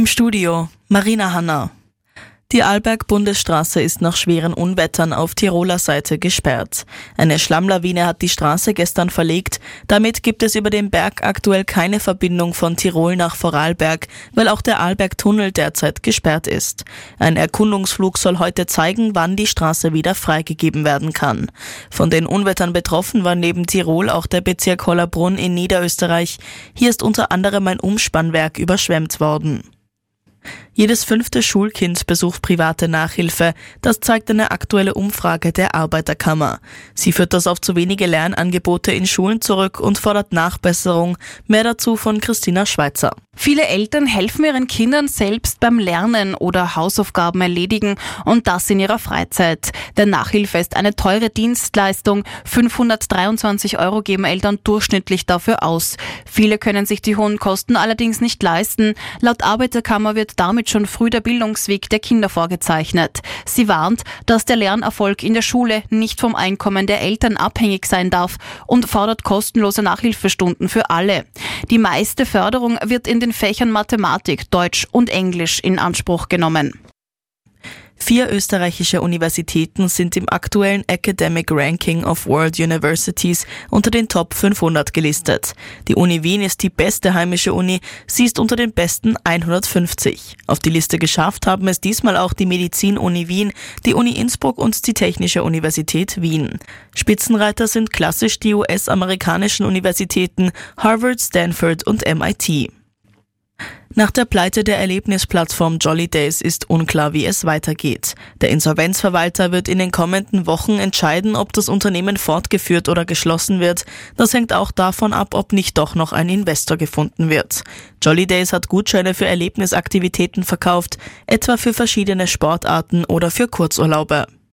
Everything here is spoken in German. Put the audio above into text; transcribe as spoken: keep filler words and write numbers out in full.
Im Studio Marina Hanna. Die Arlberg-Bundesstraße ist nach schweren Unwettern auf Tiroler Seite gesperrt. Eine Schlammlawine hat die Straße gestern verlegt. Damit gibt es über den Berg aktuell keine Verbindung von Tirol nach Vorarlberg, weil auch der Arlberg-Tunnel derzeit gesperrt ist. Ein Erkundungsflug soll heute zeigen, wann die Straße wieder freigegeben werden kann. Von den Unwettern betroffen war neben Tirol auch der Bezirk Hollabrunn in Niederösterreich. Hier ist unter anderem ein Umspannwerk überschwemmt worden. Jedes fünfte Schulkind besucht private Nachhilfe. Das zeigt eine aktuelle Umfrage der Arbeiterkammer. Sie führt das auf zu wenige Lernangebote in Schulen zurück und fordert Nachbesserung. Mehr dazu von Christina Schweizer. Viele Eltern helfen ihren Kindern selbst beim Lernen oder Hausaufgaben erledigen und das in ihrer Freizeit. Denn Nachhilfe ist eine teure Dienstleistung. fünfhundertdreiundzwanzig Euro geben Eltern durchschnittlich dafür aus. Viele können sich die hohen Kosten allerdings nicht leisten. Laut Arbeiterkammer wird damit schon früh der Bildungsweg der Kinder vorgezeichnet. Sie warnt, dass der Lernerfolg in der Schule nicht vom Einkommen der Eltern abhängig sein darf und fordert kostenlose Nachhilfestunden für alle. Die meiste Förderung wird in den Fächern Mathematik, Deutsch und Englisch in Anspruch genommen. Vier österreichische Universitäten sind im aktuellen Academic Ranking of World Universities unter den Top fünfhundert gelistet. Die Uni Wien ist die beste heimische Uni, sie ist unter den besten hundertfünfzig. Auf die Liste geschafft haben es diesmal auch die Medizin-Uni Wien, die Uni Innsbruck und die Technische Universität Wien. Spitzenreiter sind klassisch die U S-amerikanischen Universitäten Harvard, Stanford und M I T. Nach der Pleite der Erlebnisplattform Jolly Days ist unklar, wie es weitergeht. Der Insolvenzverwalter wird in den kommenden Wochen entscheiden, ob das Unternehmen fortgeführt oder geschlossen wird. Das hängt auch davon ab, ob nicht doch noch ein Investor gefunden wird. Jolly Days hat Gutscheine für Erlebnisaktivitäten verkauft, etwa für verschiedene Sportarten oder für Kurzurlaube.